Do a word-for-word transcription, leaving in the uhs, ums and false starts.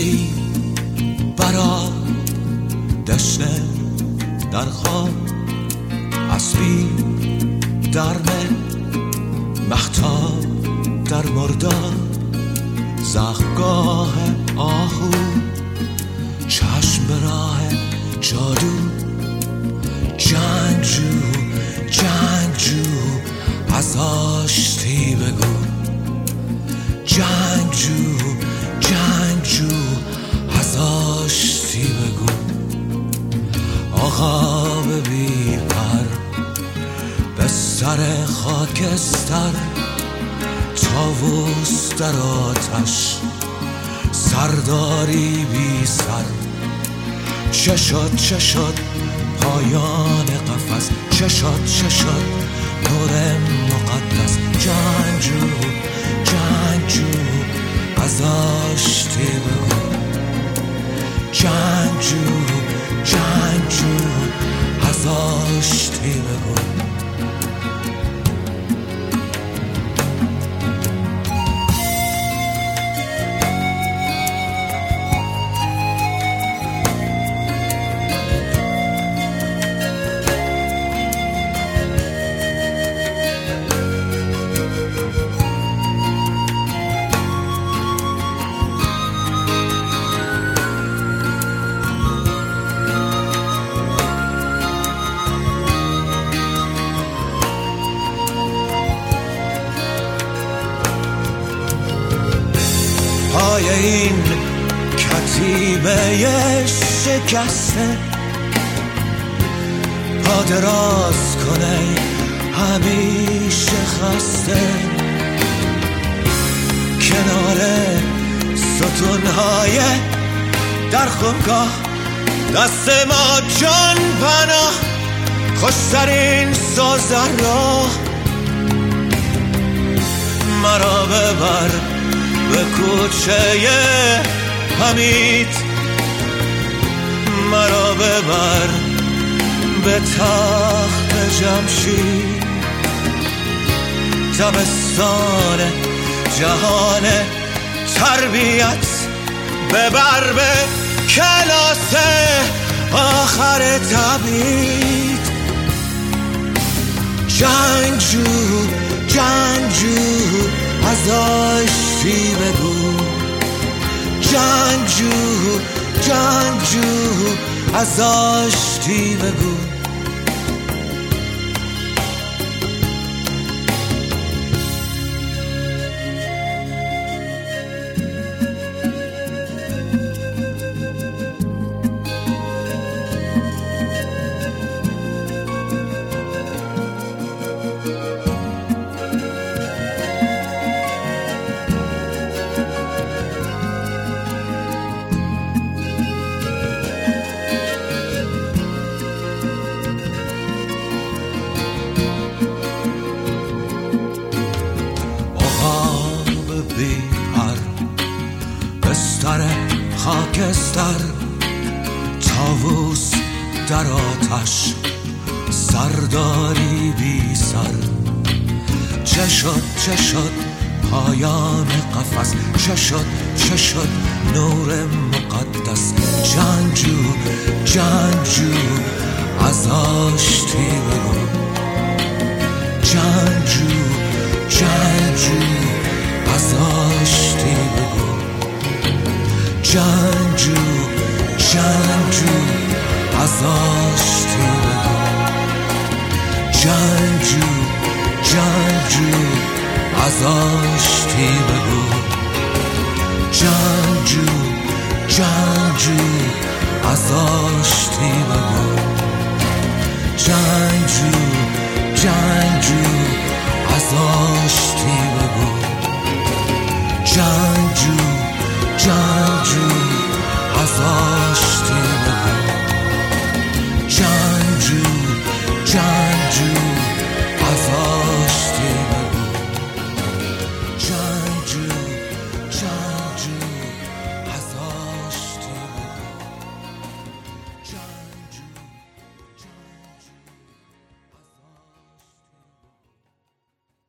ای برا دشنه در خواب، اسبی در مختار در مردار، زخمگاه آهو، چشم به راه جادو، جنگجو جنگجو از آشتی بگو، جنگجو جنگجو از آشتی بگو. آقا بی پر به سر خاکستر، طاووس در آتش سرداری بی سر. چه شد چه شد پایان قفس، چه شد چه شد نور مقدس، جنگجو جنگجو از آشتی بگو، جنگجو جنگجو از آشتی بگو. پای این کتیبه شکسته، پا دراز کنه همیشه خسته، کنار ستونهای در خونگاه دست ما جان پناه، خوشترین سازر را مرا ببر به کوچه حمید، مرا ببر به تخت جمشید. دبستان جهان تربیت ببر به کلاس آخر تبعید، جنگجو جنگجو از آشتی بگو، جنگجو جنگجو از آشتی بگو. بستر خاکستر، طاووس در آتش سرداری بی سر. چه شد چه شد پایان قفس، چه شد چه شد نور مقدس، جنگجو جنگجو از آشتی بگو، جنگجو جنگجو از آشتی بگو، جنگجو جنگجو از آشتی بگو، جنگجو جنگجو از آشتی بگو، جنگجو جنگجو از آشتی بگو، جنگجو جنگجو از آشتی بگو، جنگجو جنگجو از آشتی بگو.